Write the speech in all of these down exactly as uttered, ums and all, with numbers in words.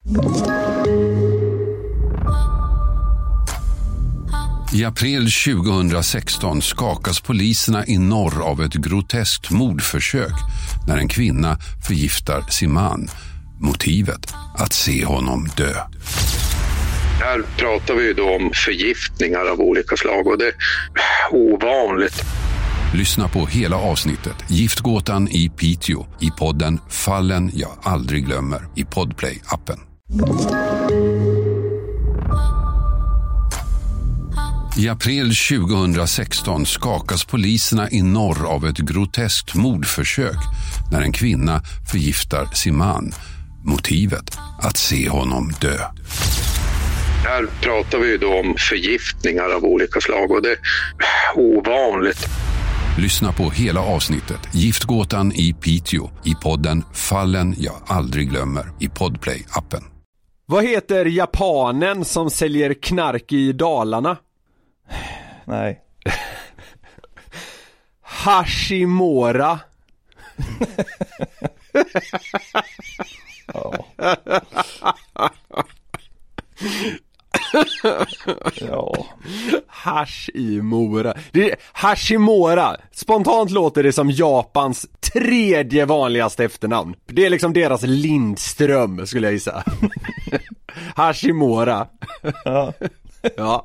I april tjugohundrasexton skakas poliserna i norr av ett groteskt mordförsök när en kvinna förgiftar sin man. Motivet att se honom dö. Här pratar vi då om förgiftningar av olika slag och det är ovanligt. Lyssna på hela avsnittet Giftgåtan i Piteå i podden Fallen jag aldrig glömmer i Podplay-appen. I april tjugohundrasexton skakas poliserna i norr av ett groteskt mordförsök när en kvinna förgiftar sin man. Motivet att se honom dö. Här pratar vi då om förgiftningar av olika slag och det är ovanligt. Lyssna på hela avsnittet Giftgåtan i Piteå i podden Fallen jag aldrig glömmer i Podplay-appen. Vad heter japanen som säljer knark i Dalarna? Nej. Hashimura. Ja. Ja. Hashimura. Det är Hashimura. Spontant låter det som Japans tredje vanligaste efternamn. Det är liksom deras Lindström, skulle jag gissa. Hashimura. Ja. Ja.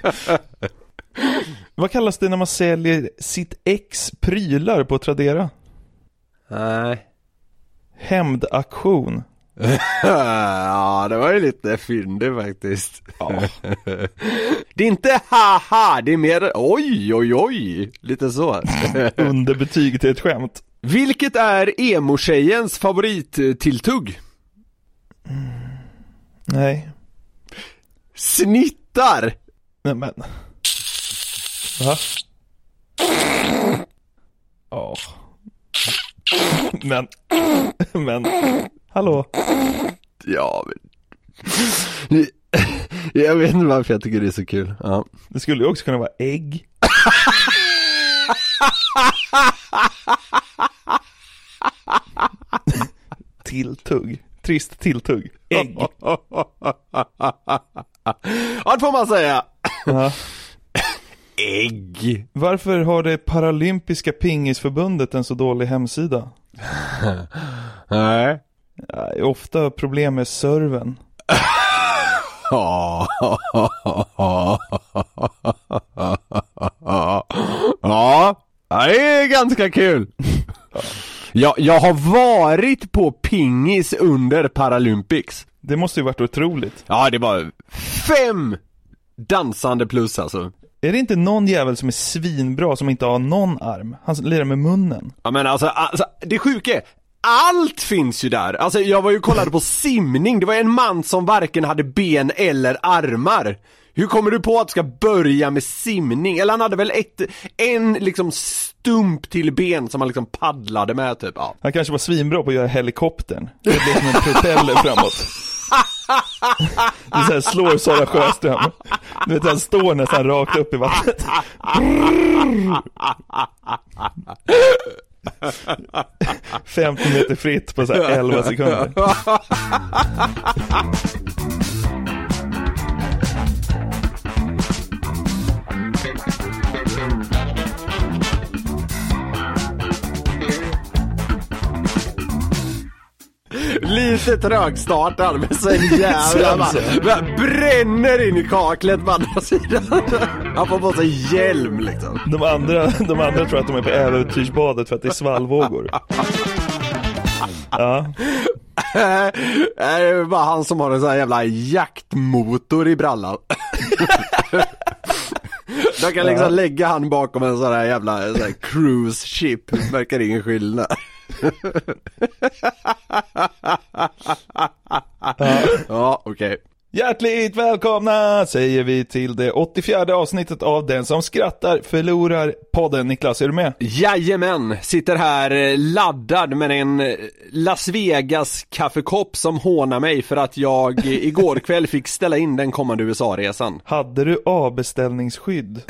Vad kallas det när man säljer sitt ex prylar på Tradera? Nej. Hämndaktion. Ja, det var ju lite fyndigt faktiskt. Ja. Det är inte haha, det är mer oj, oj, oj. Lite så. Underbetyg till ett skämt. Vilket är emo-tjejens favorittilltugg? Mm. Nej. Snittar. Nej men. Va? Ja. Men. Men. Hallå. Ja, men... Jag vet inte varför jag tycker det är så kul. Ja. Det skulle ju också kunna vara ägg. Tilltugg. Trist tilltugg. Ägg. Ja, det får man säga. Ja. Ägg. Varför har det Paralympiska pingisförbundet en så dålig hemsida? Nej. Ja, ofta problem med servern. Ja. Ja, det är ganska kul. Jag, jag har varit på pingis under Paralympics. Det måste ju varit otroligt. Ja, det var fem dansande plus alltså. Är det inte någon jävel som är svinbra som inte har någon arm? Han lirar med munnen. Ja, men alltså, alltså det sjuka är, allt finns ju där. Alltså jag var ju och kollade på simning. Det var en man som varken hade ben eller armar. Hur kommer du på att du ska börja med simning? Eller han hade väl ett, en liksom stump till ben som han liksom paddlade med typ. Ja. Han kanske var svinbra på att göra helikoptern. Det blir som en propeller framåt. Det är så här, slår Sara Sjöström. Du vet, han står nästan rakt upp i vattnet. femtio meter fritt på så här elva sekunder. Lite trögstartad med så jävla bara, bränner in i kaklet på andra sidan. Han får på sig hjälm liksom. De andra, de andra tror att de är på äventyrsbadet för att det är svallvågor. Ja. Det är bara han som har en sån här jävla jaktmotor i brallan. De kan liksom ja. lägga han bakom en sån här jävla sån här cruise ship. Verkar ingen skillnad. Ja, ja okej. Okay. Hjärtligt välkomna säger vi till det åttiofjärde avsnittet av Den som skrattar förlorar podden. Niklas, är du med? Jajamän, sitter här laddad med en Las Vegas kaffekopp som hånar mig för att jag igår kväll fick ställa in den kommande U S A-resan. Hade du avbeställningsskydd?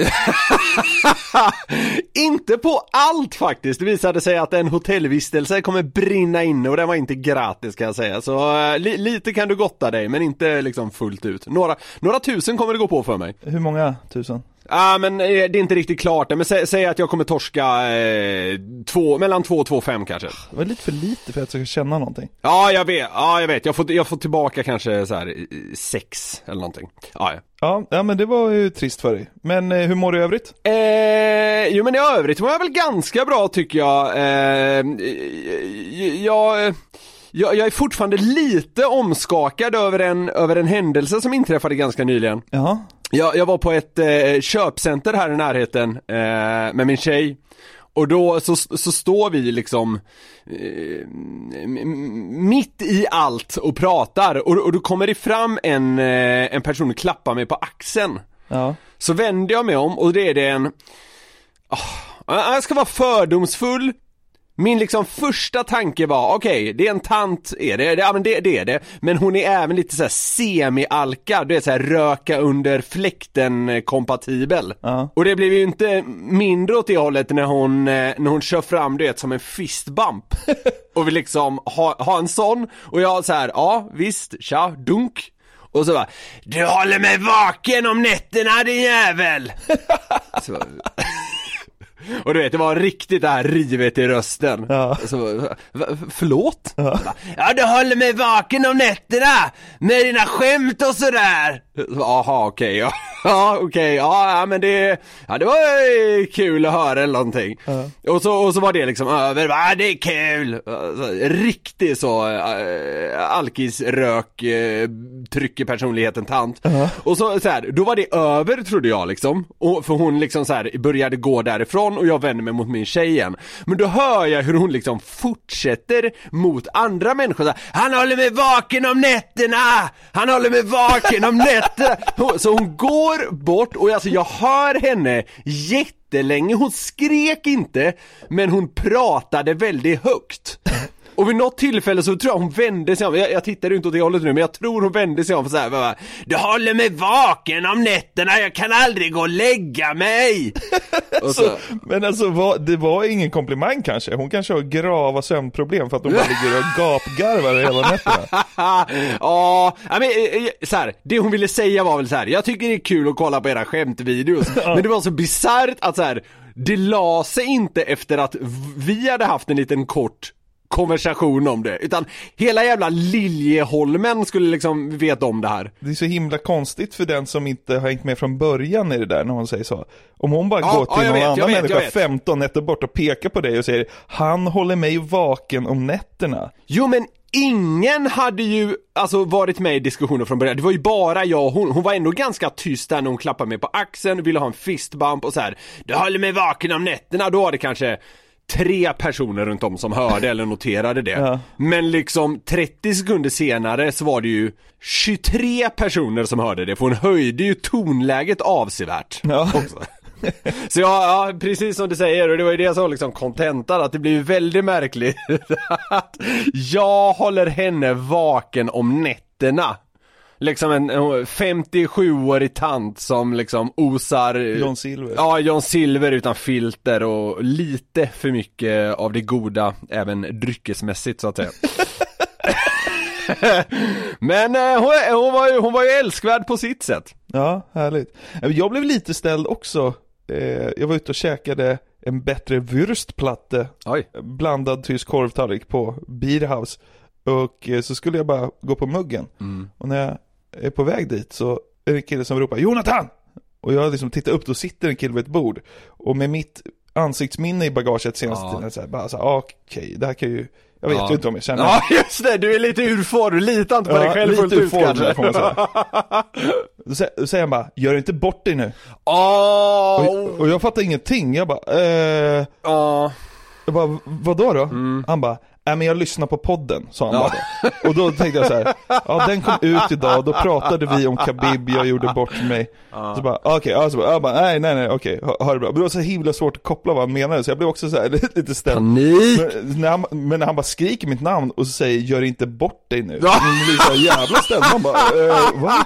Inte på allt faktiskt. Det visade sig att en hotellvistelse kommer brinna inne och den var inte gratis, kan jag säga. Så uh, li- lite kan du gotta dig, men inte liksom fullt ut. Några, några tusen kommer det gå på för mig. Hur många tusen? Ja, ah, men eh, det är inte riktigt klart. Men sä, säg att jag kommer torska eh, två, mellan två och två fem kanske. Det var lite för lite för att jag ska känna någonting. Ja, jag vet. Ja, jag vet. Jag får, jag får tillbaka kanske så här sex eller någonting. Ja, ja. Ja, ja, men det var ju trist för dig. Men eh, hur mår du i övrigt? Eh, jo, men i övrigt mår jag väl ganska bra, tycker jag. Eh, jag... Jag, jag är fortfarande lite omskakad över en, över en händelse som inträffade ganska nyligen. Jaha. Jag, jag var på ett eh, köpcenter här i närheten eh, med min tjej. Och då så, så står vi liksom eh, mitt i allt och pratar. Och, och då kommer det fram en, eh, en person och klappar mig på axeln. Ja. Så vänder jag mig om och det är det en... Oh, jag ska vara fördomsfull. Min liksom första tanke var, okej, okay, det är en tant, är det? Ja, men det, det är det. Men hon är även lite så här semi-alkad, det är så här röka under fläkten kompatibel. Uh-huh. Och det blev ju inte mindre åt det hållet när hon, när hon kör fram det som en fistbump. Och vi liksom ha, ha en sån. Och jag så här, ja, visst, tja, dunk. Och så bara, du håller mig vaken om nätterna, din jävel! Så och du vet, det var riktigt det här rivet i rösten. Ja. Så, förlåt? Ja. Ja, du håller mig vaken om nätterna med dina skämt och sådär. Jaha, okej. Okay, ja, okej. Okay, ja, men det, ja, det var kul att höra eller någonting. Ja. Och, så, och så var det liksom över. Ja, det är kul. Så, riktigt så äh, alkisrök äh, trycker personligheten tant. Ja. Och så, så här, då var det över, trodde jag liksom. Och för hon liksom så här började gå därifrån och jag vänder mig mot min tjej igen. Men då hör jag hur hon liksom fortsätter mot andra människor. Så här, han håller mig vaken om nätterna! Han håller mig vaken om nätterna! Så hon går bort och alltså jag hör henne jättelänge. Hon skrek inte, men hon pratade väldigt högt. Och vid något tillfälle så tror jag hon vände sig om. Jag, jag tittar inte åt det hållet nu, men jag tror hon vände sig om för så här, bara, du håller mig vaken om nätterna, jag kan aldrig gå och lägga mig. Och så. Så, men alltså, vad, det var ingen komplimang kanske. Hon kanske har grava sömnproblem för att hon bara ligger och gapgarvar hela nätterna. Ja, men så här, det hon ville säga var väl så här, jag tycker det är kul att kolla på era skämtvideos. Ja. Men det var så bizarrt att så här, det la sig inte efter att vi hade haft en liten kort konversation om det, utan hela jävla Liljeholmen skulle liksom veta om det här. Det är så himla konstigt för den som inte har hängt med från början i det där när hon säger så. Om hon bara ja, går till ja, någon vet, annan vet, människa femton nätter bort och pekar på dig och säger, han håller mig vaken om nätterna. Jo, men ingen hade ju alltså varit med i diskussioner från början. Det var ju bara jag och hon. Hon var ändå ganska tyst där när hon klappade mig på axeln, ville ha en fistbump och så här, du håller mig vaken om nätterna. Då var det kanske tre personer runt om som hörde eller noterade det. Ja. Men liksom trettio sekunder senare så var det ju tjugotre personer som hörde det. För hon höjde ju tonläget avsevärt. Ja. Också. Så ja, ja, precis som du säger. Och det var ju det som var liksom kontentan. Att det blir väldigt märkligt att jag håller henne vaken om nätterna. Liksom en femtiosjuårig tant som liksom osar John Silver. Ja, John Silver utan filter och lite för mycket av det goda, även dryckesmässigt så att säga. Men eh, hon, hon, var ju, hon var ju älskvärd på sitt sätt. Ja, härligt. Jag blev lite ställd också. eh, Jag var ute och käkade en bättre wurstplatte. Oj. Blandad tysk korvtallrik på Bierhaus. Och eh, så skulle jag bara gå på muggen. Mm. Och när jag är på väg dit så är det en kille som ropar Jonathan! Och jag liksom tittar upp, då sitter en kille vid ett bord. Och med mitt ansiktsminne i bagaget senaste ja. tiden så här, bara så här, okej, okay, det här kan ju, jag vet ja. ju inte om jag känner. Ja, just det, du är lite ur form, du litar inte på ja, dig själv fullt ut kanske. Får man säga. Då säger han bara, gör inte bort dig nu. Oh. Och, och jag fattar ingenting, jag bara, eh... Oh. Jag bara, vadå då? Mm. Han bara, Nej, men jag lyssnar på podden, sa han ja. bara. Och då tänkte jag så här, ja, den kom ut idag och då pratade vi om Khabib, jag gjorde bort mig. Ja. Så bara, okej, okay, alltså, jag bara, nej, nej, nej, okej, okay, ha, ha det bra. Men det var så himla svårt att koppla vad han menade, så jag blev också så här lite ställd. Panik! Men när, han, men när han bara skriker mitt namn och säger, gör inte bort dig nu. Ja. Men blir så jävla ställd, man bara, äh, va?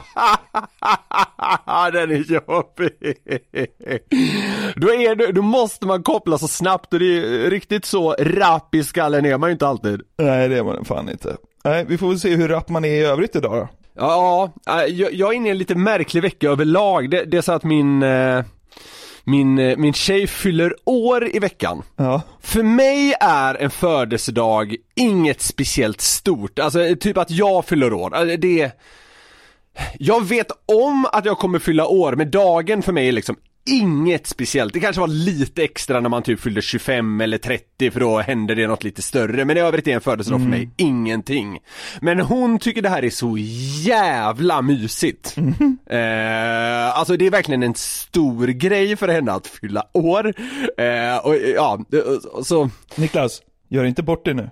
Den är jobbig. Då, är det, då måste man koppla så snabbt och det är riktigt så rapp i skallen är man ju inte alltid. Nej, det är man fan inte. Nej, vi får väl se hur rapp man är i övrigt idag då. Ja, jag, jag är inne i en lite märklig vecka överlag. Det, det är så att min, min, min tjej fyller år i veckan. Ja. För mig är en födelsedag inget speciellt stort. Alltså typ att jag fyller år. Det Jag vet om att jag kommer fylla år, men dagen för mig är liksom inget speciellt. Det kanske var lite extra när man typ fyllde tjugofem eller trettio, för då hände det något lite större. Men i övrigt är en födelsedag mm. för mig ingenting. Men hon tycker det här är så jävla mysigt. Mm. eh, Alltså det är verkligen en stor grej för henne att fylla år. eh, och, ja, så... Niklas, gör inte bort det nu.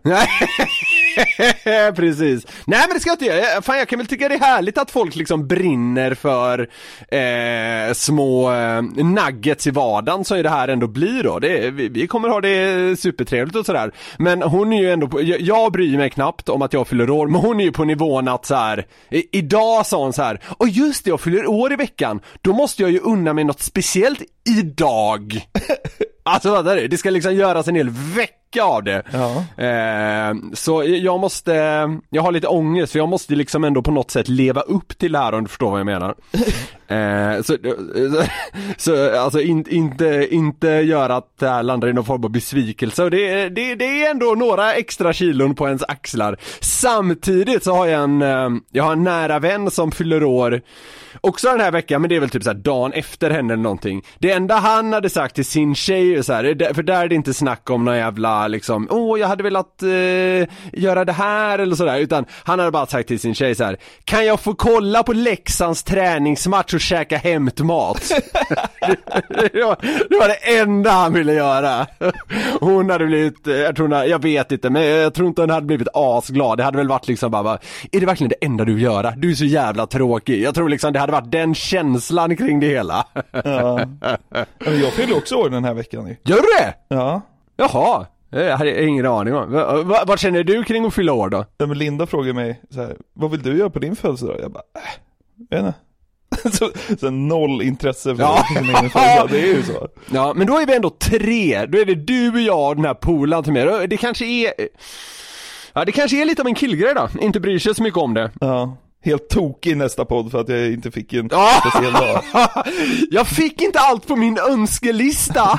Precis. Nej, men det ska jag inte göra. Fan, jag kan väl tycka det är härligt att folk liksom brinner för eh, små eh, nuggets i vardagen, så är det här ändå blir då. Det, vi, vi kommer ha det supertrevligt och sådär. Men hon är ju ändå på, jag, jag bryr mig knappt om att jag fyller år, men hon är ju på nivån att så här, i, idag sa hon så här, och just det, jag fyller år i veckan, då måste jag ju unna mig något speciellt idag. Alltså vad är det? Det ska liksom göras en hel vecka av det. Ja. Eh, så jag måste, jag har lite ångest, för jag måste liksom ändå på något sätt leva upp till det här, om du förstår vad jag menar. eh, så, så, så alltså in, inte, inte göra att det här landar i någon form av besvikelse. Och det, det, det är ändå några extra kilon på ens axlar. Samtidigt så har jag en, jag har en nära vän som fyller år också den här veckan, men det är väl typ så här dagen efter henne eller någonting. Det enda han hade sagt till sin tjej så här, för där är det inte snack om någon jävla liksom, åh, jag hade velat eh, göra det här eller sådär, utan han hade bara sagt till sin tjej så här, kan jag få kolla på Leksands träningsmatch och käka hämtmat? det, var, det var det enda han ville göra. Hon hade blivit, jag tror hon, jag vet inte, men jag tror inte hon hade blivit asglad. Det hade väl varit liksom bara, är det verkligen det enda du vill göra? Du är så jävla tråkig. Jag tror liksom det hade varit den känslan kring det hela. Ja. Jag fyller också år den här veckan. Gör du det? Ja. Jaha, jag hade ingen aning om. Vad, vad känner du kring att fylla år då? Ja, men Linda frågar mig så här, vad vill du göra på din födelsedag? Jag bara, äh, vet inte. så, så noll intresse för ja. min födelsedag, det är ju så. Ja, men då är vi ändå tre. Då är det du och jag och den här polaren till mig. Det kanske är... Ja, det kanske är lite av en killgrej då. Inte bryr sig så mycket om det. Ja. Helt tokig i nästa podd för att jag inte fick en speciell dag. Jag fick inte allt på min önskelista.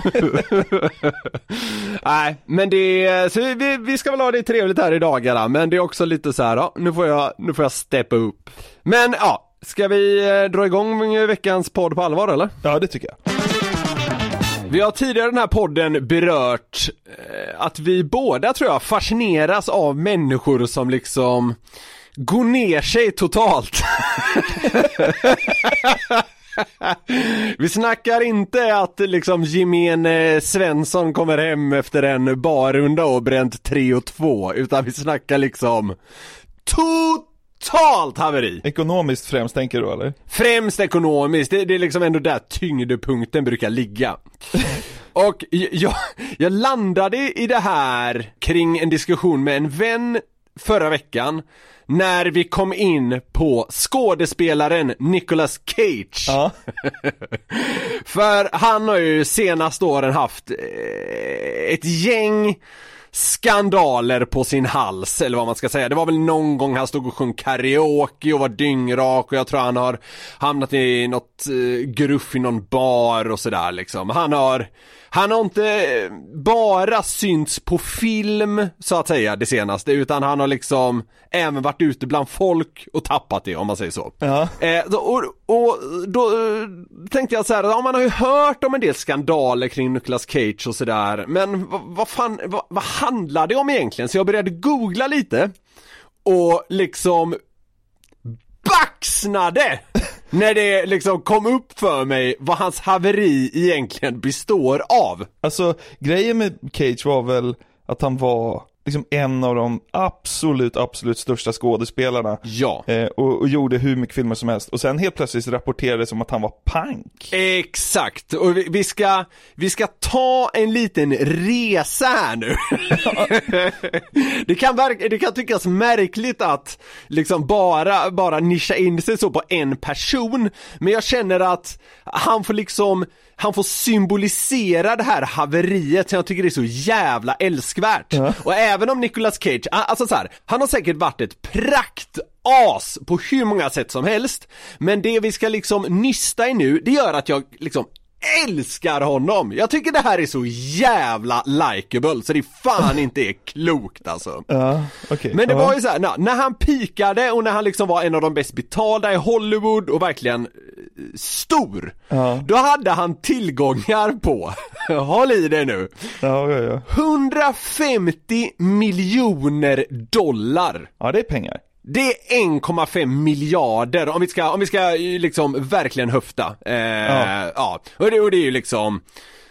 Nej, men det är, så vi, vi ska väl ha det trevligt här i dagarna, men det är också lite så här, ja, nu får jag nu får jag steppa upp. Men ja, ska vi dra igång veckans podd på allvar eller? Ja, det tycker jag. Vi har tidigare i den här podden berört eh, att vi båda, tror jag, fascineras av människor som liksom går ner sig totalt. Vi snackar inte att liksom gemene Svensson kommer hem efter en barrunda och bränt tre och två, utan vi snackar liksom totalt haveri. Ekonomiskt främst tänker du eller? Främst ekonomiskt, det, det är liksom ändå där tyngdpunkten brukar ligga. Och jag, jag landade i det här kring en diskussion med en vän förra veckan, när vi kom in på skådespelaren Nicolas Cage. Ja. För han har ju senaste åren haft ett gäng skandaler på sin hals, eller vad man ska säga. Det var väl någon gång han stod och sjöng karaoke och var dyngrak, och jag tror han har hamnat i något uh, gruff i någon bar och sådär liksom. Han har Han har inte bara synts på film, så att säga, det senaste, utan han har liksom även varit ute bland folk och tappat det, om man säger så. Ja. Eh, då, och, och då eh, tänkte jag så här, ja, man har ju hört om en del skandaler kring Nicolas Cage och sådär, men vad, vad fan, vad, vad handlar det om egentligen? Så jag började googla lite och liksom baxnade när det liksom kom upp för mig vad hans haveri egentligen består av. Alltså, grejen med Cage var väl att han var liksom en av de absolut, absolut största skådespelarna. Ja. Eh, och, och gjorde hur mycket filmer som helst. Och sen helt plötsligt rapporterades som att han var pank. Exakt. Och vi, vi, ska, vi ska ta en liten resa här nu. det, kan verka, det kan tyckas märkligt att liksom bara, bara nischa in sig så på en person. Men jag känner att han får liksom han får symbolisera det här haveriet som jag tycker är så jävla älskvärt. Ja. Och även om Nicolas Cage, alltså så här, han har säkert varit ett praktas på hur många sätt som helst. Men det vi ska liksom nysta i nu, det gör att jag liksom älskar honom. Jag tycker det här är så jävla likeable så det fan inte är klokt alltså. Ja, okay. Men det ja. var ju så här, när, när han pikade och när han liksom var en av de bäst betalda i Hollywood och verkligen stor. Ja. Då hade han tillgångar på håll i det nu. Ja, ja, ja. hundrafemtio miljoner dollar. Ja, det är pengar. Det är en komma fem miljarder om vi ska, om vi ska liksom verkligen höfta. Eh, ja. ja. Och, det, och det är ju liksom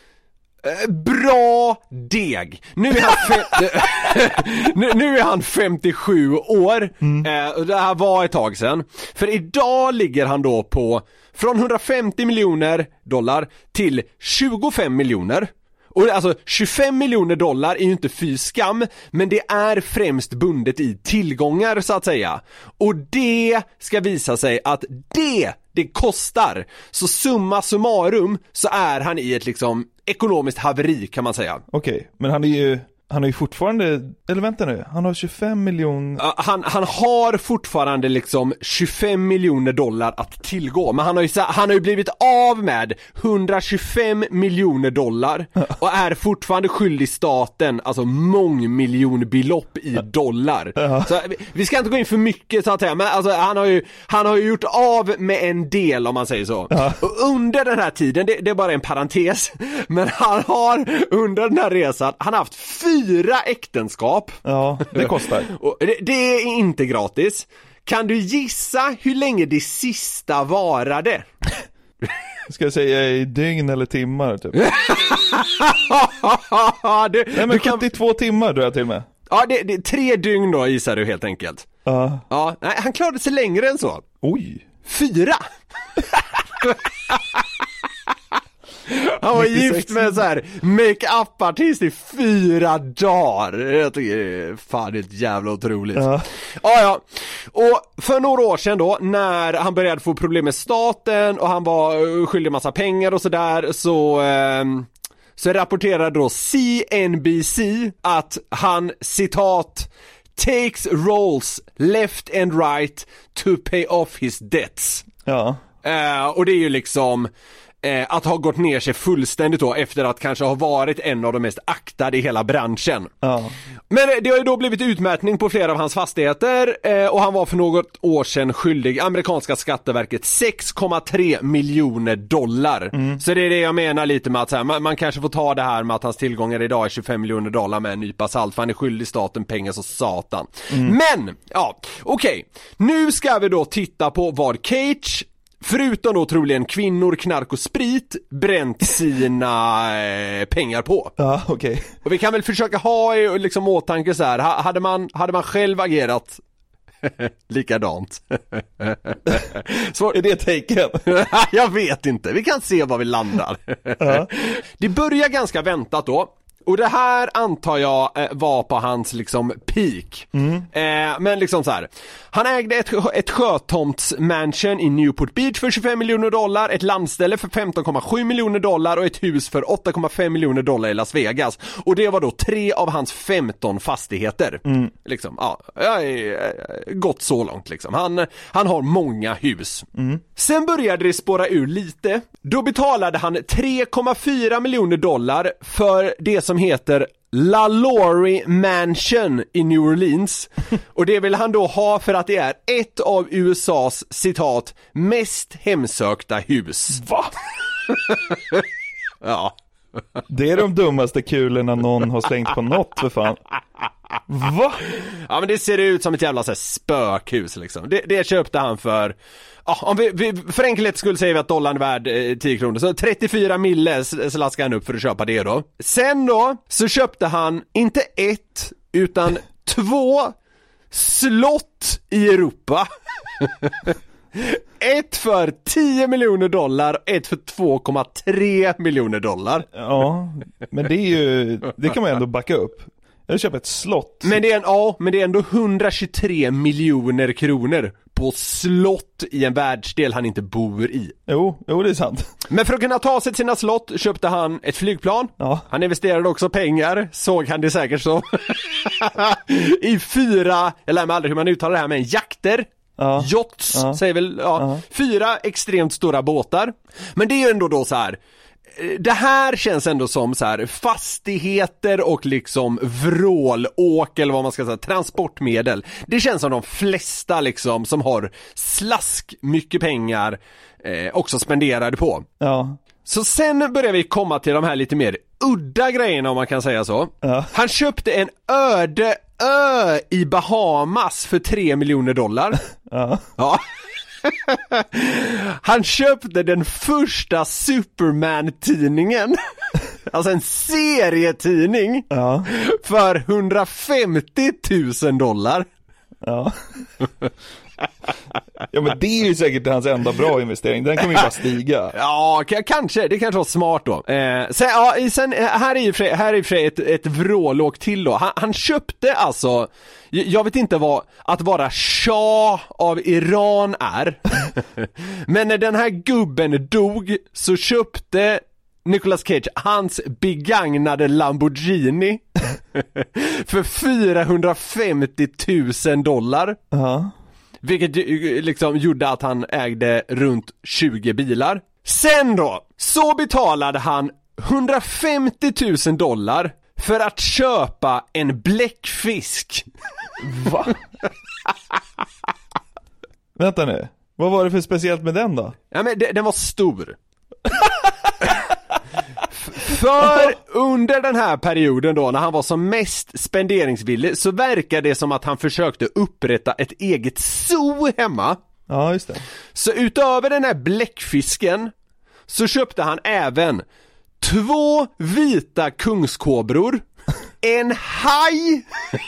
eh, bra deg. Nu är han, fe- nu, nu är han femtiosju år. Mm. Eh, och det här var ett tag sedan. För idag ligger han då på från hundrafemtio miljoner dollar till tjugofem miljoner. Och alltså tjugofem miljoner dollar är ju inte fy skam, men det är främst bundet i tillgångar så att säga. Och det ska visa sig att det, det kostar. Så summa summarum så är han i ett liksom ekonomiskt haveri kan man säga. Okej, okay, men han är ju... Han har ju fortfarande, eller vänta nu, han har tjugofem miljoner... Uh, han, han har fortfarande liksom tjugofem miljoner dollar att tillgå. Men han har ju, han har ju blivit av med hundratjugofem miljoner dollar och är fortfarande skyldig staten, alltså mångmiljonbelopp i dollar. Uh-huh. Så vi, vi ska inte gå in för mycket så att säga, men alltså, han, har ju, han har ju gjort av med en del om man säger så. Uh-huh. Och under den här tiden, det, det är bara en parentes, men han har under den här resan, han har haft fyra Fyra äktenskap. Ja, det kostar. Och det, det är inte gratis. Kan du gissa hur länge det sista varade? Ska jag säga i dygn eller timmar typ? du, Nej, men du kan... sjuttiotvå timmar tror jag till med. Ja, det, det är tre dygn då gissar du helt enkelt. Uh. Ja, nej, han klarade sig längre än så. Oj. Fyra. Han var gift med så här make-up-artist i fyra dagar. Jag tycker det är fan ett jävla otroligt. Ja. Ja, ja. Och för några år sedan då, när han började få problem med staten och han var skyldig massa pengar och sådär, så... Eh, så rapporterade då C N B C att han, citat, takes roles left and right to pay off his debts. Ja. Eh, och det är ju liksom... Eh, att ha gått ner sig fullständigt då efter att kanske ha varit en av de mest aktade i hela branschen. Ja. Men det har ju då blivit utmätning på flera av hans fastigheter eh, och han var för något år sedan skyldig amerikanska skatteverket sex komma tre miljoner dollar. Mm. Så det är det jag menar lite med att så här, man, man kanske får ta det här med att hans tillgångar idag är tjugofem miljoner dollar med en nypa salt, för han är skyldig staten pengar så satan. Mm. Men, ja, okej. Okay. Nu ska vi då titta på vad Cage, förutom då troligen kvinnor, knark och sprit, bränt sina eh, pengar på. Ja, okej. Okay. Och vi kan väl försöka ha i liksom åtanke så här, hade man, hade man själv agerat likadant. Så är det taken? Jag vet inte, vi kan se var vi landar. Uh-huh. Det börjar ganska väntat då. Och det här antar jag eh, var på hans liksom peak. Mm. Eh, men liksom så här. Han ägde ett, ett sjötomtsmansion i Newport Beach för tjugofem miljoner dollar, ett landställe för femton komma sju miljoner dollar och ett hus för åtta komma fem miljoner dollar i Las Vegas. Och det var då tre av hans femton fastigheter. Mm. Liksom, ja, gått så långt liksom. Han, han har många hus. Mm. Sen började det spåra ur lite. Då betalade han tre komma fyra miljoner dollar för det som heter La Laurie Mansion i New Orleans. Och det vill han då ha för att det är ett av U S A:s, citat, mest hemsökta hus. Va? Ja. Det är de dummaste kulorna någon har slängt på något för fan. Va? Ja, men det ser ut som ett jävla så här spökhus liksom. Det, det köpte han för... Ja, om vi, vi för enkelhet skulle säga vi att dollarn är värd eh, tio kronor. Så trettiofyra mille slaskade han upp för att köpa det då. Sen då så köpte han inte ett utan två slott i Europa. Ett för tio miljoner dollar, ett för två komma tre miljoner dollar. Ja, men det är ju, det kan man ändå backa upp. Jag köper ett slott. Men det är en, ja, men det är ändå hundratjugotre miljoner kronor på slott i en världsdel han inte bor i. Jo, jo det är sant. Men för att kunna ta sig till sina slott köpte han ett flygplan. Ja. Han investerade också pengar, såg han det säkert så. I fyra, jag lär mig aldrig hur man uttalar det här, men jakter. Ja. Yachts, ja. Säger väl, ja. Ja. Fyra extremt stora båtar. Men det är ju ändå då så här. Det här känns ändå som så här fastigheter och liksom vrålåk eller vad man ska säga, transportmedel. Det känns som de flesta liksom som har slask mycket pengar eh, också spenderade på. Ja. Så sen börjar vi komma till de här lite mer udda grejerna om man kan säga så. Ja. Han köpte en öde ö i Bahamas för tre miljoner dollar. Ja. Ja. Han köpte den första Superman-tidningen. Alltså en serietidning. Ja. För hundrafemtio tusen dollar. Ja. Ja, men det är ju säkert hans enda bra investering. Den kommer ju bara stiga. Ja, k- kanske. Det kanske var smart då. Eh, sen, ja, sen, här är ju för, här är ju för ett, ett vrålåk till då. Han, han köpte alltså, jag vet inte vad att vara shah av Iran är. Men när den här gubben dog så köpte Nicolas Cage hans begagnade Lamborghini för fyrahundrafemtio tusen dollar. Ja. Vilket liksom gjorde att han ägde runt tjugo bilar. Sen då, så betalade han hundrafemtio tusen dollar för att köpa en bläckfisk. Va? Vänta nu, vad var det för speciellt med den då? Ja, men det, den var stor. För under den här perioden då, när han var som mest spenderingsvillig, så verkar det som att han försökte upprätta ett eget zoo hemma. Ja, just det. Så utöver den här bläckfisken så köpte han även två vita kungskobror, en haj,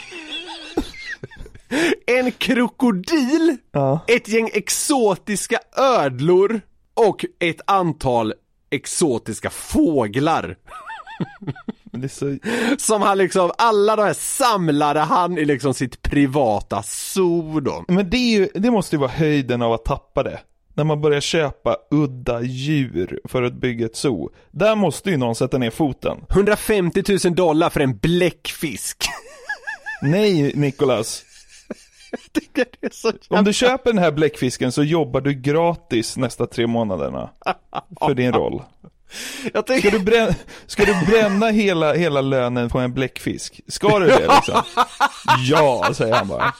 en krokodil, ja. Ett gäng exotiska ödlor och ett antal exotiska fåglar. Det är så... Som han liksom, alla de här samlade han i liksom sitt privata zoo då. Men det, är ju, det måste ju vara höjden av att tappa det. När man börjar köpa udda djur för att bygga ett zoo. Där måste ju någon sätta ner foten. hundrafemtio tusen dollar för en bläckfisk. Nej, Nicolas. Det är så jävla... Om du köper den här bläckfisken så jobbar du gratis nästa tre månaderna för din roll. Jag tänker... Ska du bränna, ska du bränna hela, hela lönen på en bläckfisk? Ska du det liksom? Ja, säger han bara.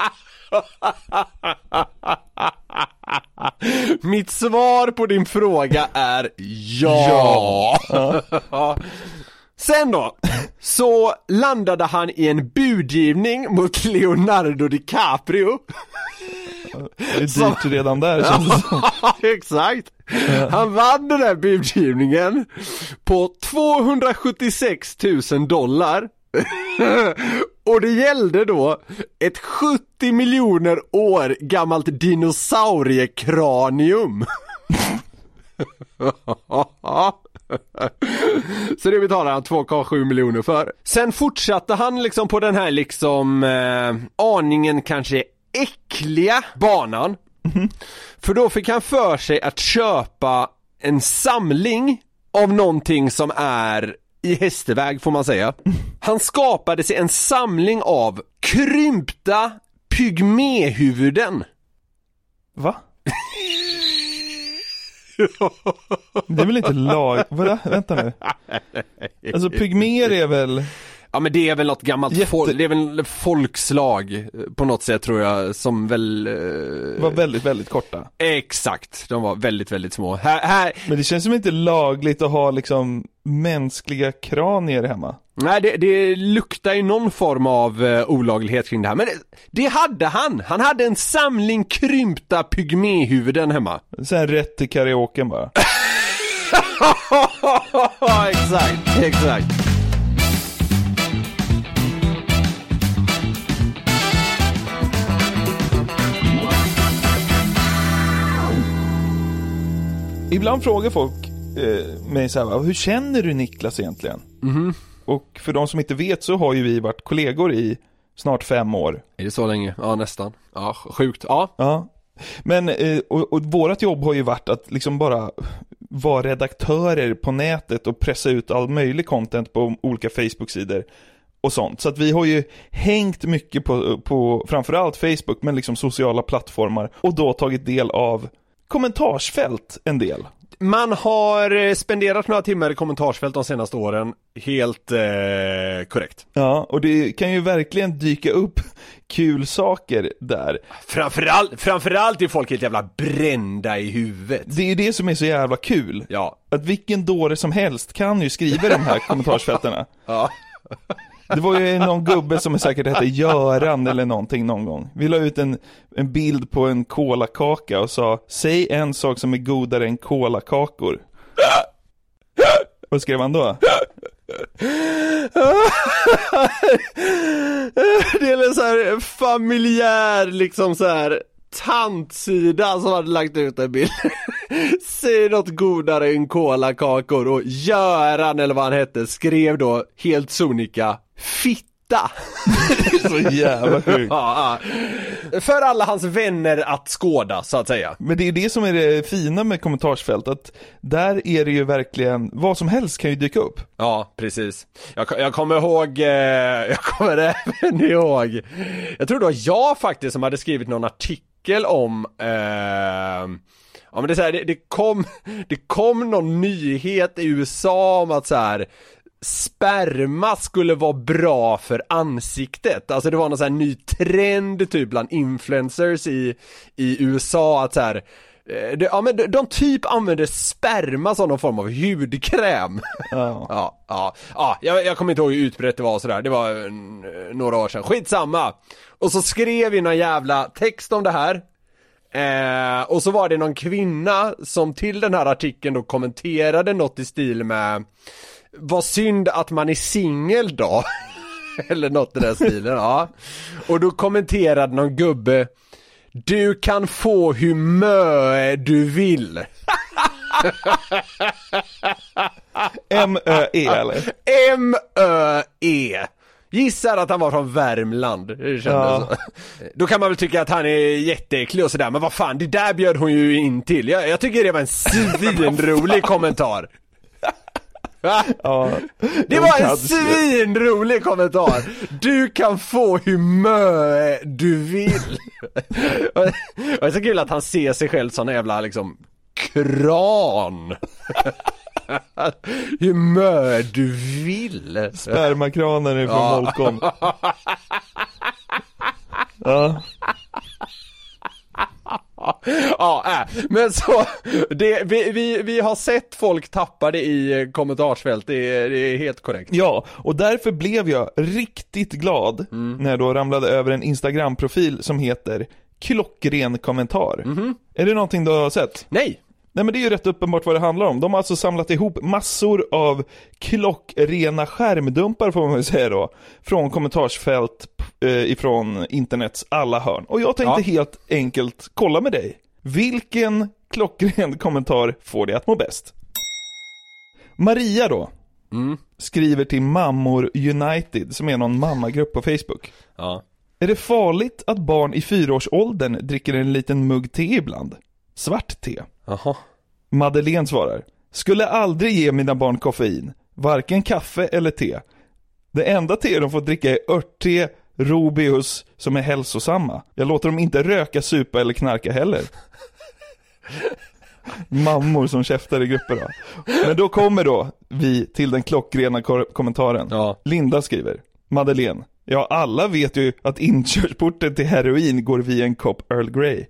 Mitt svar på din fråga är ja. Ja. Ja. Sen då, så landade han i en budgivning mot Leonardo DiCaprio. Det är dyrt som... redan där, känns det som. Exakt. Han vann den här budgivningen på tvåhundrasjuttiosex tusen dollar. Och det gällde då ett sjuttio miljoner år gammalt dinosauriekranium. Så det betalar han två komma sju miljoner för. Sen fortsatte han liksom på den här liksom eh, aningen kanske äckliga banan. Mm-hmm. För då fick han för sig att köpa en samling av någonting som är i hästväg, får man säga. Han skapade sig en samling av krympta pygméhuvuden. Va? Det är väl inte lag... Vadå? Vänta nu. Alltså pygméer är väl... Ja, men det är väl något gammalt Jätte... folk, det är väl folkslag på något sätt, tror jag, som väl eh... var väldigt, väldigt korta. Exakt, de var väldigt, väldigt små. Här, här... Men det känns som inte lagligt att ha liksom mänskliga kranier hemma. Nej, det, det luktar ju någon form av uh, olaglighet kring det här. Men det, det hade han. Han hade en samling krympta pygméhuvuden hemma. Sen rätt till karaoken bara. Exakt, exakt. Ibland frågar folk eh, mig så här, hur känner du Niklas egentligen? Mhm. Och för de som inte vet så har ju vi varit kollegor i snart fem år. Är det så länge? Ja, nästan. Ja, sjukt. Ja. Ja. Men, eh, och, och vårat jobb har ju varit att liksom bara vara redaktörer på nätet och pressa ut all möjlig content på olika Facebook-sidor och sånt. Så att vi har ju hängt mycket på, på framförallt Facebook, men liksom sociala plattformar, och då tagit del av kommentarsfält en del. Man har spenderat några timmar i kommentarsfält de senaste åren. Helt eh, korrekt. Ja, och det kan ju verkligen dyka upp kul saker där. Framförallt, framförallt är folk helt jävla brända i huvudet. Det är ju det som är så jävla kul. Ja. Att vilken dåre som helst kan ju skriva de här kommentarsfälterna. Ja. Det var ju någon gubbe som säkert hette Göran eller någonting någon gång. Vi la ut en, en bild på en kolakaka och sa: säg en sak som är godare än kolakakor. Vad skrev han då? Det är en så här familjär liksom så här tantsida som hade lagt ut en bild. Säg något godare än kolakakor. Och Göran, eller vad han hette, skrev då helt sonika fitta. Det är så jävla sjukt. Ja, ja. För alla hans vänner att skåda, så att säga. Men det är det som är det fina med kommentarsfält, att där är det ju verkligen, vad som helst kan ju dyka upp. Ja, precis. Jag, jag kommer ihåg eh, Jag kommer även ihåg Jag tror det var jag faktiskt som hade skrivit någon artikel om eh, ja, men det, är så här, det, det, kom, det kom någon nyhet i U S A om att så här, sperma skulle vara bra för ansiktet. Alltså det var någon så här ny trend typ bland influencers i, i U S A att så här, de, ja, men de, de typ använder sperma som någon form av hudkräm. Ja. ja, ja, ja jag, jag kommer inte ihåg hur utbrett det var och sådär. Det var n, några år sedan. Skitsamma. Och så skrev vi någon jävla text om det här. Eh, och så var det någon kvinna som till den här artikeln då kommenterade något i stil med: vad synd att man är singel då. Eller något i den stilen, ja. Och då kommenterade någon gubbe: du kan få hur mö du vill. M-Ö-E eller? M-Ö-E. Gissar att han var från Värmland. Det ja. Så. Då kan man väl tycka att han är jätteäcklig och sådär. Men vad fan, det där bjöd hon ju in till. Jag, jag tycker det var en svinrolig kommentar. Ja, det var en svinrolig kommentar. Du kan få hur mö du vill. Och det är så kul att han ser sig själv som en jävla liksom kran. Hur mö du vill. Spermakranen är från ja. Molkom. Ja. Ja, äh. Men så det, vi, vi, vi har sett folk tappa det i kommentarsfält. Det är, det är helt korrekt. Ja, och därför blev jag riktigt glad mm. när jag då ramlade över en Instagram-profil som heter Klockren kommentar. Mm-hmm. Är det någonting du har sett? Nej. Nej, men det är ju rätt uppenbart vad det handlar om. De har alltså samlat ihop massor av klockrena skärmdumpar, får man väl säga då, från kommentarsfält eh, ifrån internets alla hörn. Och jag tänkte ja. helt enkelt kolla med dig. Vilken klockren kommentar får dig att må bäst? Maria då mm. skriver till Mammor United, som är någon mammagrupp på Facebook. Ja. Är det farligt att barn i fyraårsåldern dricker en liten mugg te ibland? Svart te. Aha. Madeleine svarar: skulle aldrig ge mina barn koffein, varken kaffe eller te. Det enda te de får dricka är örtte, Robius, som är hälsosamma. Jag låter dem inte röka, supa eller knarka heller. Mammor som käftar i grupper då. Men då kommer då vi till den klockrena kor- kommentaren. Ja. Linda skriver: Madeleine: ja, alla vet ju att inkörsporten till heroin går via en kopp Earl Grey.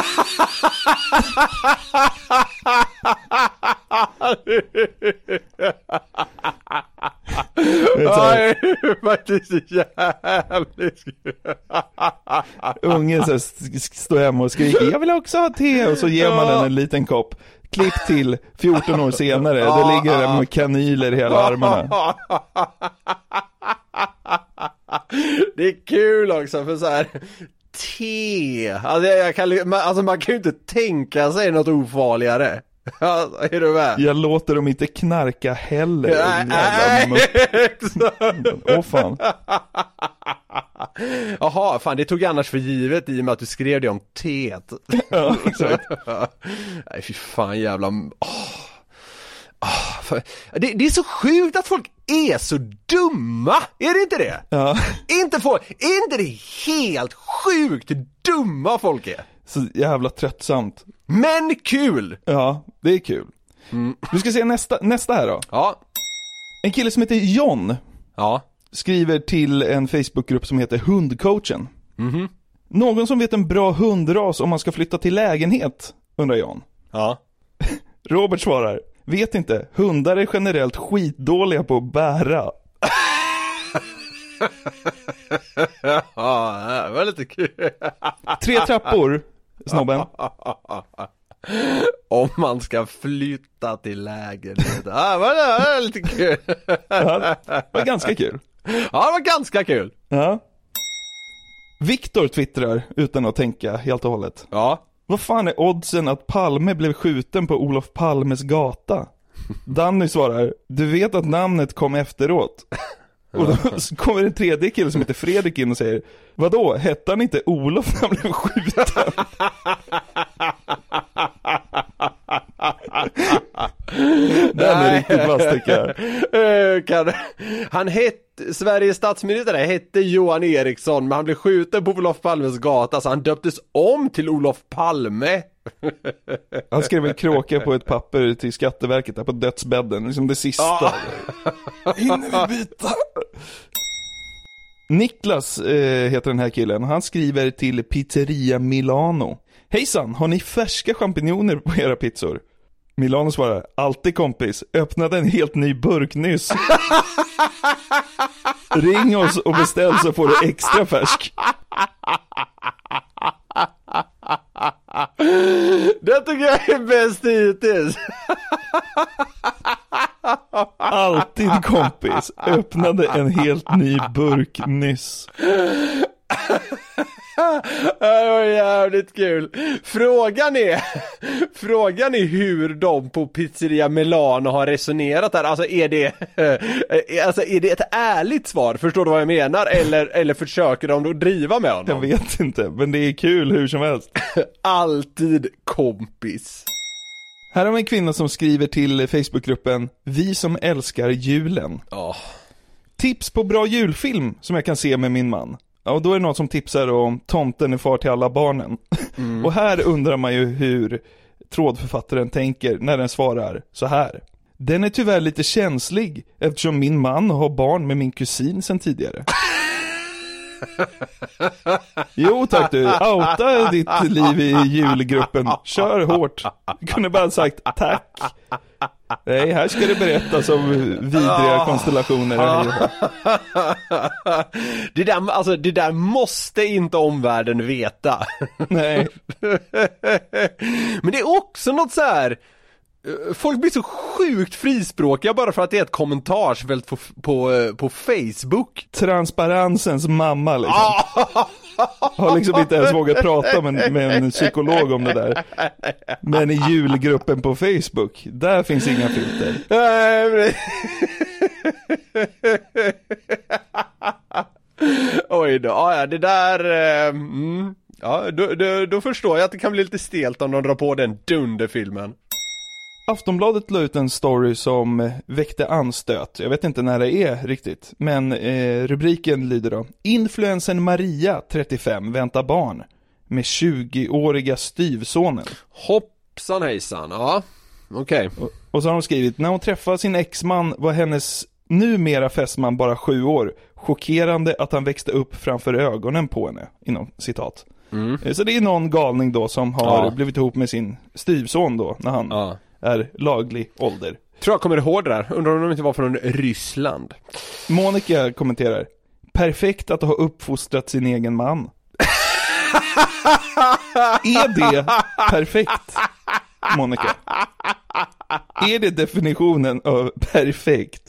Nej, faktiskt jävligt. Ungen så st- står hemma och skriker: jag vill också ha te. Och så ger man den en liten kopp. Klipp till fjorton år senare. Det ligger där med kanyler i hela armarna. Det är kul också, för så här te. Alltså, jag kan, alltså man kan ju inte tänka sig något ofarligare. Ja, är du med? Jag låter dem inte knarka heller. Nej, åh fan. Jaha, fan det tog jag annars för givet i och med att du skrev det om teet. Ja, exakt. Nej, fy fan jävla... Oh. Oh, för... det, det är så sjukt att folk är så dumma. Är det inte det? Ja. Inte folk, är inte det helt sjukt dumma folk är? Så jävla tröttsamt. Men kul! Ja, det är kul. Mm. Du ska se nästa, nästa här då. Ja. En kille som heter John. Ja. Skriver till en Facebookgrupp som heter Hundcoachen. Mhm. Någon som vet en bra hundras om man ska flytta till lägenhet, undrar John. Ja. Robert svarar, vet inte, hundar är generellt skitdåliga på att bära. Ja, det var lite kul. Tre trappor, snobben. Om man ska flytta till lägenhet. Ja, det var lite kul. Ja, det var ganska kul. Ja, det var ganska kul. Ja. Viktor twittrar utan att tänka helt och hållet. Ja. Vad fan är oddsen att Palme blev skjuten på Olof Palmes gata? Danny svarar, du vet att namnet kom efteråt. Och då kommer en tredje kille som heter Fredrik in och säger, vadå, hette han inte Olof när han blev skjuten? Den är riktigt vass tycker jag. Kan... Han hette, Sveriges statsminister hette Johan Eriksson, men han blev skjuten på Olof Palmes gata så han döptes om till Olof Palme. Han skrev en kråka på ett papper till Skatteverket där på dödsbädden, liksom det sista. Ah. Hinner vi byta? Niklas eh, heter den här killen. Han skriver till Pizzeria Milano. Hejsan, har ni färska champinjoner på era pizzor? Milano svarar, alltid kompis, öppnade en helt ny burk nyss. Ring oss och beställ så får du extra färsk. Det tycker jag är bäst hittills. Alltid kompis, öppnade en helt ny burk nyss. Det var jävligt kul. Frågan är Frågan är hur de på Pizzeria Milano har resonerat där. Alltså är det Alltså är det ett ärligt svar? Förstår du vad jag menar? Eller, eller försöker de då driva med honom? Jag vet inte, men det är kul hur som helst. Alltid kompis. Här har vi en kvinna som skriver till Facebookgruppen Vi som älskar julen. Oh. Tips på bra julfilm som jag kan se med min man. Ja, och då är det någon som tipsar om Tomten är far till alla barnen. Mm. Och här undrar man ju hur trådförfattaren tänker när den svarar så här. Den är tyvärr lite känslig eftersom min man har barn med min kusin sedan tidigare. Jo tack du, outa ditt liv i julgruppen. Kör hårt. Du kunde bara sagt tack. Nej, här ska det berättas om vidriga oh. konstellationer. Det där, alltså, det där måste inte omvärlden veta. Nej. Men det är också något så här. Folk blir så sjukt frispråkiga bara för att det är ett kommentarsfält på, på, på Facebook. Transparensens mamma liksom. Har liksom inte ens vågat prata med, med en psykolog om det där. Men i julgruppen på Facebook, där finns inga filter. Oj då, ja det där mm, ja, då, då, då förstår jag att det kan bli lite stelt om de drar på den dunderfilmen. Aftonbladet la ut en story som väckte anstöt. Jag vet inte när det är riktigt. Men eh, rubriken lyder då. Influensen Maria, trettiofem, väntar barn. Med tjugoåriga styvsonen. Hoppsan hejsan, ja. Okej. Okay. Och, och så har de skrivit. När hon träffade sin exman var hennes numera fästman bara sju år. Chockerande att han växte upp framför ögonen på henne. Inom citat. Mm. Så det är någon galning då som har ja. blivit ihop med sin styvson då. När han... Ja. är laglig ålder. Tror jag kommer ihåg det där. Undrar om de inte var från Ryssland. Monica kommenterar. Perfekt att ha uppfostrat sin egen man. Är det perfekt, Monica? Är det definitionen av perfekt?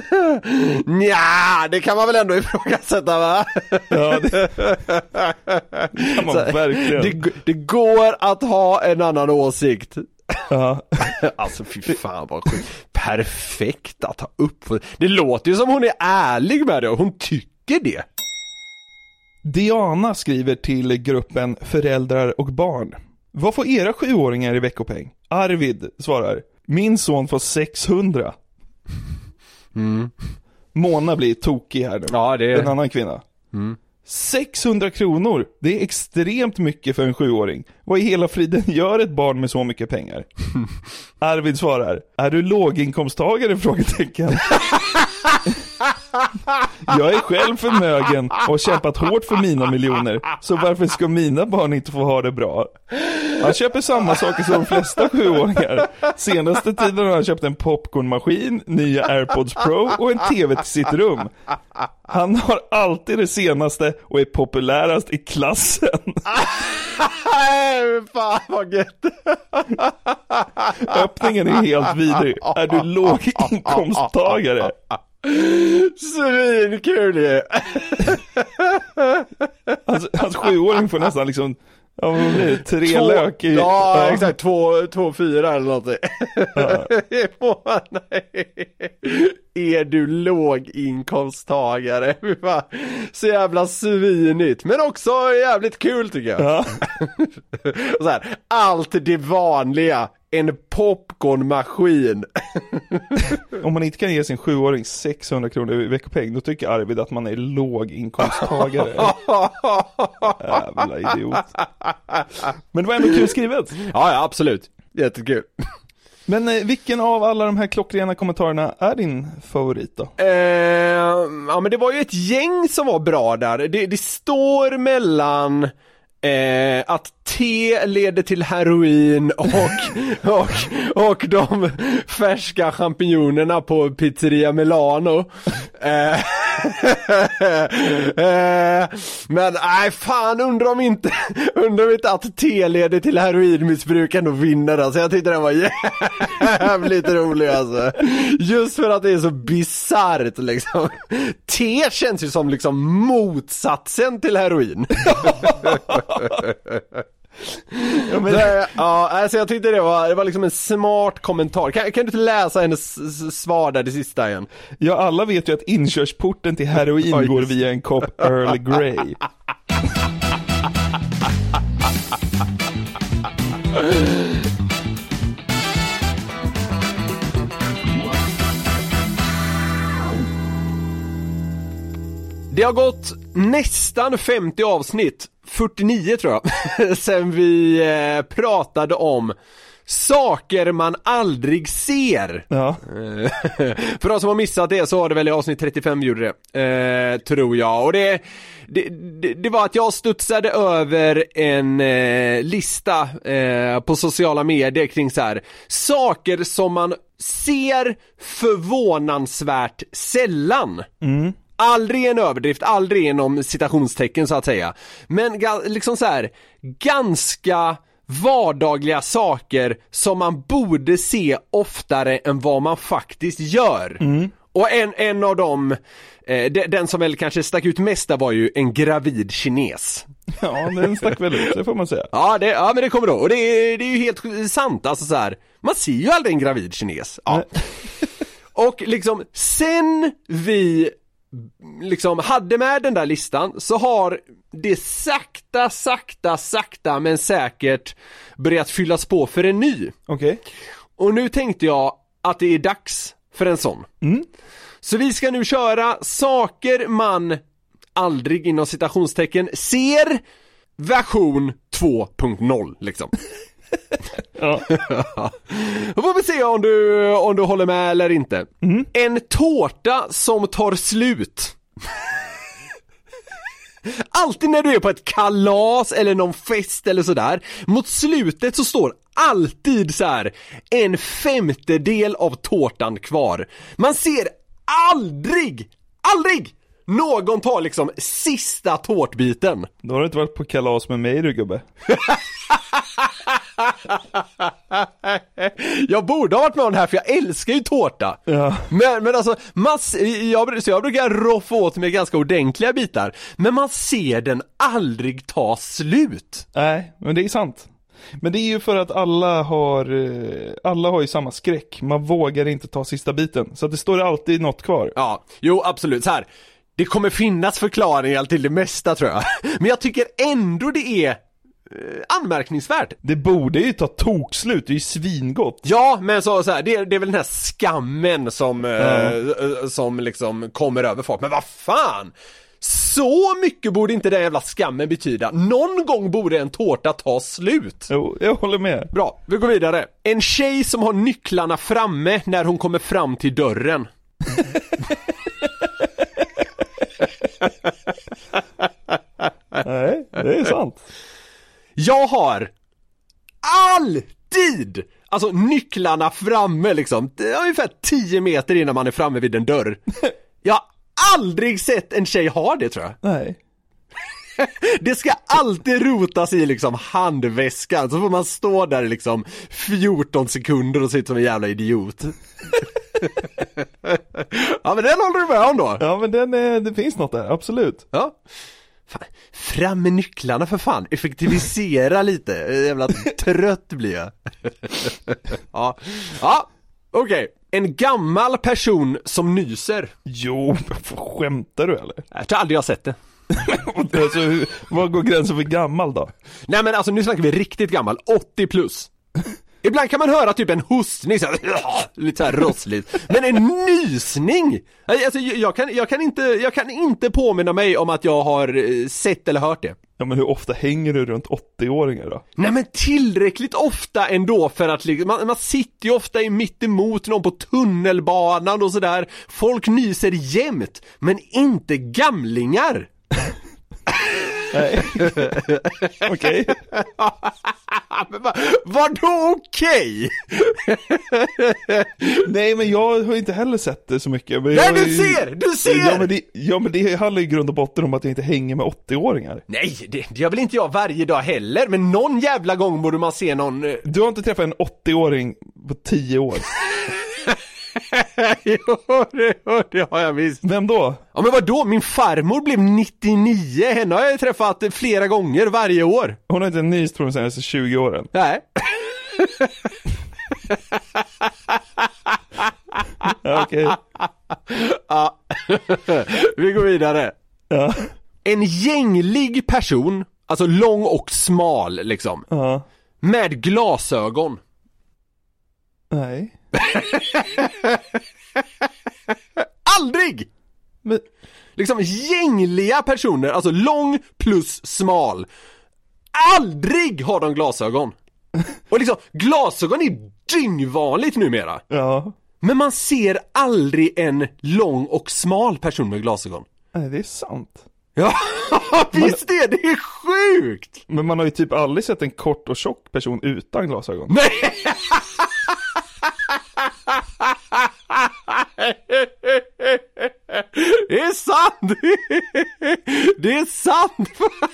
Nja, det kan man väl ändå ifrågasätta, va? Ja, det, det kan man så, verkligen. Det, det går att ha en annan åsikt. Ja. Alltså fy fan vad sjukt. Perfekt att ta upp. Det låter ju som hon är ärlig med det och hon tycker det. Diana skriver till gruppen föräldrar och barn. Vad får era sjuåringar i veckopeng? Arvid svarar, min son får sexhundra. Mm. Mona blir tokig här nu. Ja, det är... En annan kvinna. Mm. sexhundra kronor, det är extremt mycket för en sjuåring. Vad i hela friden gör ett barn med så mycket pengar? Arvid svarar, är du låginkomsttagare? Frågetecken. Jag är själv förmögen och har kämpat hårt för mina miljoner, så varför ska mina barn inte få ha det bra? Han köper samma saker som de flesta sjuåringar. Senaste tiden har han köpt en popcornmaskin, nya AirPods Pro och en tv till sitt rum. Han har alltid det senaste och är populärast i klassen. Fan vad gött. Öppningen är helt vidrig. Är du låginkomsttagare? Svinkul ju. Hans, hans sjuåring får nästan liksom, ja, vad blir det? Tre två, lök i, ja, ja, exakt, två, två, fyra eller någonting. Ja. Är du låginkomsttagare? Så jävla svinigt. Men också jävligt kul tycker jag. Ja. Så här, allt det vanliga. En popcornmaskin. Om man inte kan ge sin sjuåring sexhundra kronor i veckopeng, då tycker Arvid att man är låginkomsttagare. Jävla idiot. Men det var ändå kul skrivet. Ja, ja, absolut. Jättekul. Men eh, vilken av alla de här klockrena kommentarerna är din favorit då? Eh, ja, men det var ju ett gäng som var bra där. Det, det står mellan eh, att te leder till heroin och, och, och de färska champinjonerna på Pizzeria Milano. Eh, eh, men nej fan, undrar om inte undrar om inte att te leder till heroinmissbruk ändå vinner. Alltså jag tyckte den var jävligt rolig alltså. Just för att det är så bizarrt liksom. Te känns ju som liksom motsatsen till heroin. Ja, men... det, ja, alltså jag tyckte det var, det var liksom en smart kommentar. Kan, kan du inte läsa hennes svar där det sista igen? Ja, alla vet ju att inkörsporten till heroin oh, går via en kopp Earl Grey. Det har gått nästan femtio avsnitt, fyrtionio tror jag, sen vi eh, pratade om saker man aldrig ser. Ja. För de som har missat det så var det väl i avsnitt trettiofem gjorde det, eh, tror jag. Och det, det, det, det var att jag studsade över en eh, lista eh, på sociala medier kring så här saker som man ser förvånansvärt sällan. Mm. Aldrig en överdrift, aldrig inom citationstecken så att säga. Men liksom så här ganska vardagliga saker som man borde se oftare än vad man faktiskt gör. Mm. Och en, en av dem, eh, den som väl kanske stack ut mest var ju en gravid kines. Ja, den stack väl ut, det får man säga. Ja, det, ja men det kommer då. Och det är, det är ju helt sant, alltså så här, man ser ju aldrig en gravid kines. Ja. Och liksom, sen vi liksom hade med den där listan så har det sakta, sakta, sakta men säkert börjat fyllas på för en ny. Okej. Okay. Och nu tänkte jag att det är dags för en sån. Mm. Så vi ska nu köra saker man aldrig inom citationstecken ser version två punkt noll liksom. Ja. Då får vi se om du, om du håller med eller inte. Mm. En tårta som tar slut. Alltid när du är på ett kalas eller någon fest eller sådär, mot slutet så står alltid så här en femtedel av tårtan kvar. Man ser aldrig, aldrig någon tar liksom sista tårtbiten. Då har du inte varit på kalas med mig, du gubbe. Jag borde ha varit med om det här, för jag älskar ju tårta. Ja. Men, men alltså mass, jag, så jag brukar roffa åt med ganska ordentliga bitar. Men man ser den aldrig ta slut. Nej, men det är sant. Men det är ju för att alla har alla har ju samma skräck. Man vågar inte ta sista biten. Så att det står alltid något kvar. Ja, jo absolut. Så här, det kommer finnas förklaringar till det mesta tror jag. Men jag tycker ändå det är anmärkningsvärt. Det borde ju ta tokslut, det är ju svingott. Ja, men så, så här, det, är, det är väl den här skammen som, mm. eh, som liksom kommer över folk. Men vad fan? Så mycket borde inte den jävla skammen betyda. Någon gång borde en tårta ta slut. Jo, jag håller med. Bra, vi går vidare. En tjej som har nycklarna framme när hon kommer fram till dörren. Nej, det är sant. Jag har alltid alltså nycklarna framme liksom, ungefär tio meter innan man är framme vid en dörr. Jag har aldrig sett en tjej ha det tror jag. Nej. Det ska alltid rotas i liksom handväskan. Så får man stå där i liksom fjorton sekunder och sitta som en jävla idiot. Ja, men den håller du med om då. Ja, men den är, det finns något där, absolut. Ja. Fan, fram med nycklarna för fan. Effektivisera lite. Jävla trött blir jag. Ja, ja. Okej. Okay. En gammal person som nyser. Jo, skämtar du eller? Jag tror aldrig jag har sett det. Alltså, vad går gränsen för gammal då? Nej men alltså nu snackar vi riktigt gammal, åttio plus. Ibland kan man höra typ en hostning så här, lite så här rossligt. Men en nysning. Alltså jag kan jag kan inte jag kan inte påminna mig om att jag har sett eller hört det. Ja, men hur ofta hänger du runt åttio-åringar då? Nej men tillräckligt ofta ändå för att man, man sitter ju ofta i mitt emot någon på tunnelbanan och sådär. Folk nyser jämt, men inte gamlingar. Nej. Okej. Men va, vadå okej? Nej, men jag har inte heller sett det så mycket. Men Nej, jag, du ser! Du ser! Ja men, det, ja, men det handlar i grund och botten om att jag inte hänger med åttio-åringar. Nej, det, det gör väl inte jag varje dag heller. Men någon jävla gång borde man se någon... Du har inte träffat en åttio-åring på tio år. Jo, det, det har jag visst. Vem då? Ja men vadå, min farmor blev nittionio. Henne har jag träffat flera gånger varje år. Hon har inte nyst på de senaste tjugo åren. Nej. Ja, okej. Ja. Vi går vidare. Ja. En gänglig person, alltså lång och smal liksom. Ja. Med glasögon. Nej. Aldrig! Men... liksom gängliga personer, alltså lång plus smal. Aldrig har de glasögon. Och liksom, glasögon är dyngvanligt numera. Ja. Men man ser aldrig en lång och smal person med glasögon. Nej, det är sant. Ja, visst är det, det är sjukt. Men man har ju typ aldrig sett en kort och tjock person utan glasögon. Nej. Det är sant. Det är sant.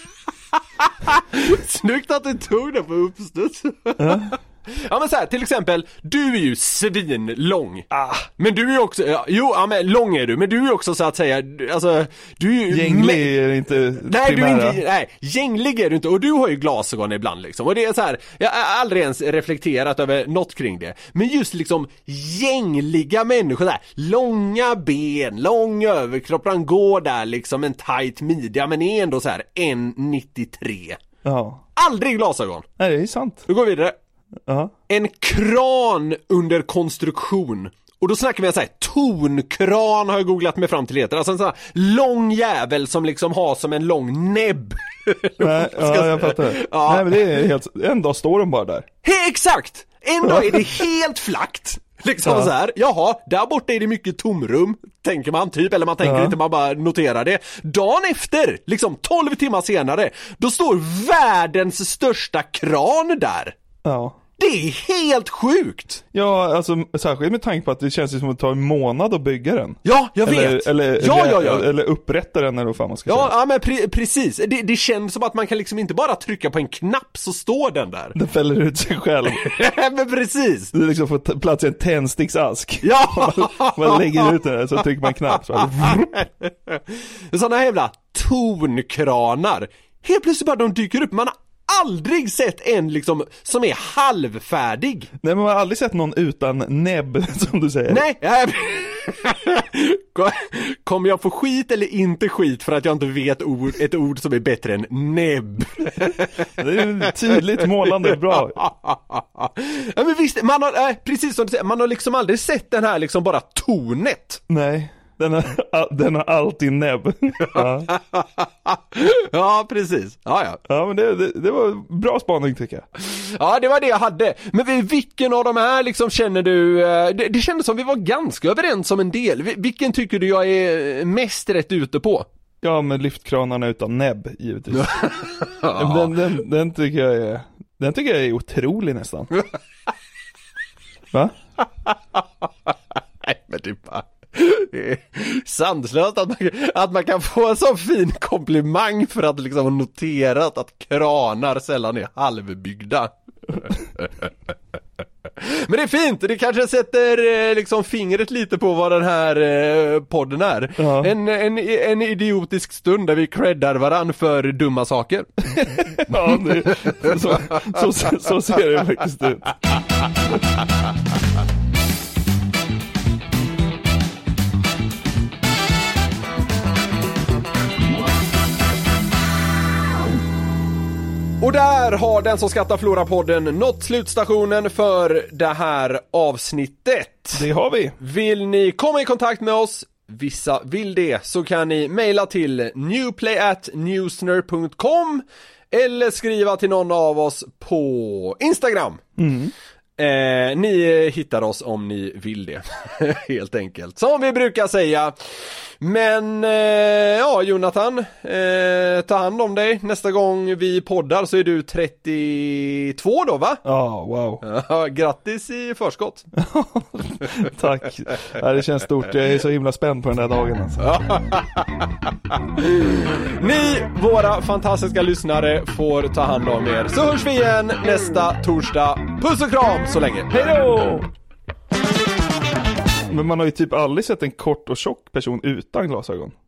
Snyggt att du tog det på uppstuds. Ja. Ja men så här, till exempel, du är ju svinlång. Ah. Men du är ju också, ja, jo, ja, men lång är du, men du är ju också så att säga, alltså, du är ju... Gänglig är inte nej, du är inte, nej, gänglig är du inte, och du har ju glasögon ibland liksom. Och det är så här, jag har aldrig ens reflekterat över något kring det. Men just liksom gängliga människor där, långa ben, lång överkropp, han går där liksom en tight midja, men är ändå så här en nittiotre. Ja. Aldrig glasögon. Nej, det är sant. Nu går vi vidare. Uh-huh. En kran under konstruktion. Och då snackar vi en sån här tonkran, har jag googlat mig fram till heter. Alltså en sån här lång jävel som liksom har som en lång näbb. Nej, ja, jag fattar. Ja. Nej, men det är helt... En dag står de bara där. He, exakt! En dag är det helt flackt. Liksom ja. Så här, jaha, där borta är det mycket tomrum, tänker man typ, eller man tänker ja. Inte, man bara noterar det. Dagen efter, liksom tolv timmar senare, då står världens största kran där. Ja. Det är helt sjukt. Ja, alltså särskilt med tanke på att det känns som att ta en månad att bygga den. Ja, jag eller, vet. Eller, ja, eller, ja, ja. eller upprätta den eller vad fan man ska ja, säga. Ja, men pre- precis. Det, det känns som att man kan liksom inte bara trycka på en knapp så står den där. Den fäller ut sig själv. Men precis. Det liksom får t- plats i en tändsticksask. Ja. man, man lägger ut den så trycker man en knapp. Så sådana här jävla tonkranar. Helt plötsligt bara de dyker upp. Man har aldrig sett en liksom som är halvfärdig. Nej, men man har aldrig sett någon utan näbb, som du säger. Nej, jag... Kommer jag få skit eller inte skit för att jag inte vet ord, ett ord som är bättre än näbb? Det är tydligt målande, bra. Ja, men visst, man har, äh, precis som du säger, man har liksom aldrig sett den här liksom bara tonet. Nej. Den har, den har alltid näbb. Ja, ja precis. Ja, ja. Ja, men det, det, det var bra spaning tycker jag. Ja, det var det jag hade. Men vilken av de här liksom känner du... Det, det kändes som vi var ganska överens om en del. Vilken tycker du jag är mest rätt ute på? Ja, med lyftkranarna utan näbb, givetvis. Ja. Den, den, den tycker jag är... Den tycker jag är otrolig nästan. Va? Nej, men det bara... Det är sanslöst att man, att man kan få en så fin komplimang för att liksom ha noterat att kranar sällan är halvbyggda. Men det är fint, det kanske sätter liksom fingret lite på vad den här podden är. Ja. En, en, en idiotisk stund där vi creddar varann för dumma saker. Ja, det, så, så, så, så ser det faktiskt ut. Och där har Den som skrattar Flora-podden nått slutstationen för det här avsnittet. Det har vi. Vill ni komma i kontakt med oss, vissa vill det, så kan ni mejla till newplay at newsner punkt com eller skriva till någon av oss på Instagram. Mm. Eh, ni hittar oss om ni vill det. Helt enkelt. Som vi brukar säga. Men eh, ja, Jonathan, eh, ta hand om dig. Nästa gång vi poddar så är du trettiotvå då, va? Ja, oh, wow. Ja, grattis i förskott. Tack. Ja, det känns stort. Jag är så himla spänd på den här dagen alltså. Ni, våra fantastiska lyssnare, får ta hand om er. Så hörs vi igen nästa torsdag. Puss och kram så länge. Hej då! Men man har ju typ aldrig sett en kort och tjock person utan glasögon.